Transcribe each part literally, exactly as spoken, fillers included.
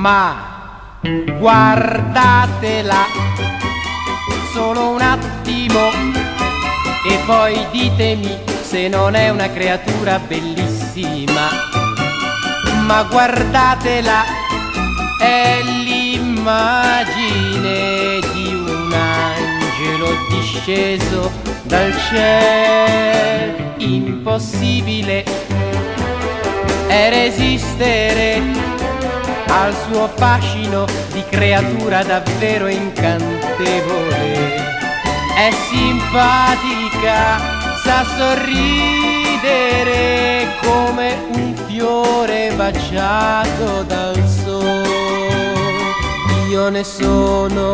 ma guardatela solo un attimo e poi ditemi se non è una creatura bellissima. Ma guardatela, è l'immagine di un angelo disceso dal cielo. Impossibile è resistere al suo fascino di creatura davvero incantevole. È simpatica, sa sorridere come un fiore baciato dal sole. Io ne sono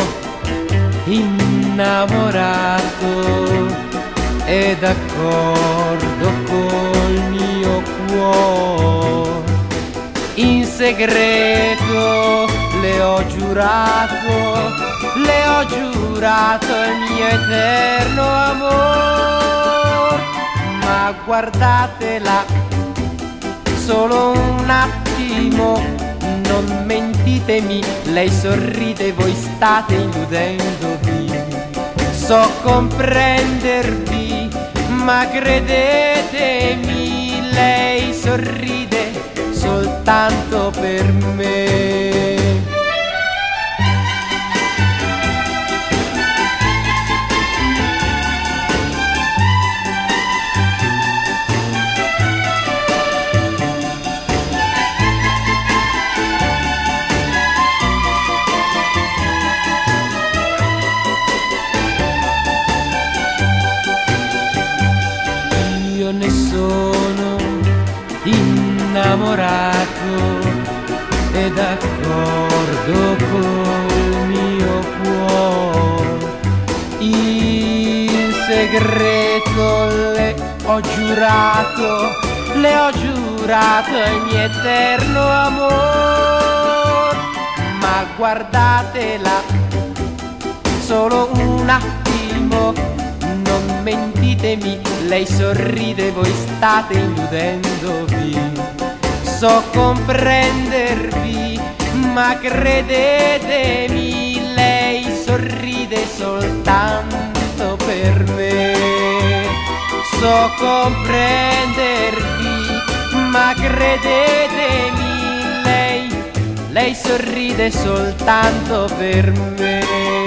innamorato e d'accordo col mio cuore. In segreto le ho giurato, le ho giurato il mio eterno amor. Ma guardatela solo un attimo, non mentitemi, lei sorride, voi state illudendovi. So comprendervi, ma credetemi, lei sorride soltanto per me. Io ne sono innamorato e d'accordo col mio cuore. In segreto le ho giurato, le ho giurato il mio eterno amor. Ma guardatela solo un attimo, non mentitemi, lei sorride, voi state illudendovi. So comprendervi, ma credetemi, lei sorride soltanto per me. So comprendervi, ma credetemi, lei, lei sorride soltanto per me.